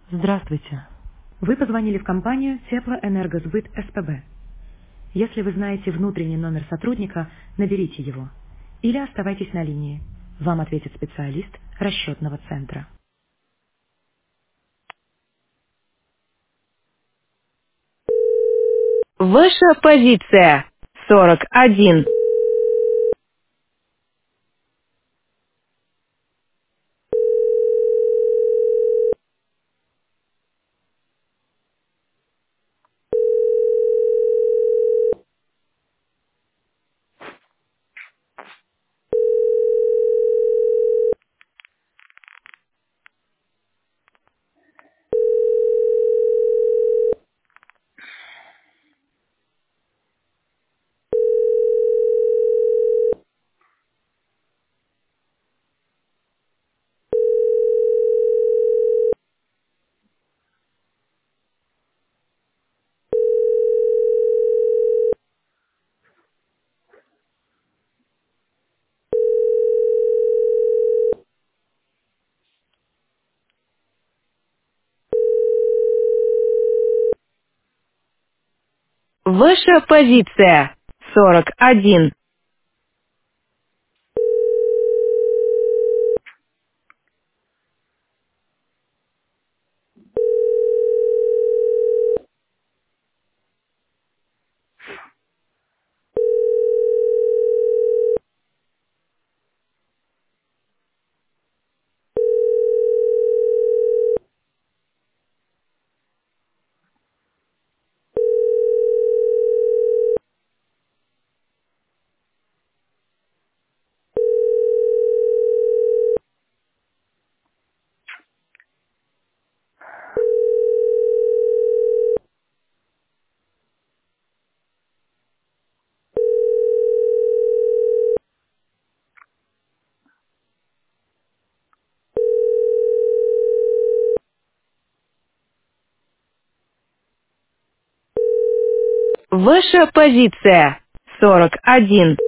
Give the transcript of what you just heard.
Здравствуйте. Вы позвонили в компанию Теплоэнергосбыт СПБ. Если вы знаете внутренний номер сотрудника, наберите его. Или оставайтесь на линии. Вам ответит специалист расчетного центра. Ваша позиция 41. Ваша позиция 41. Ваша позиция 41.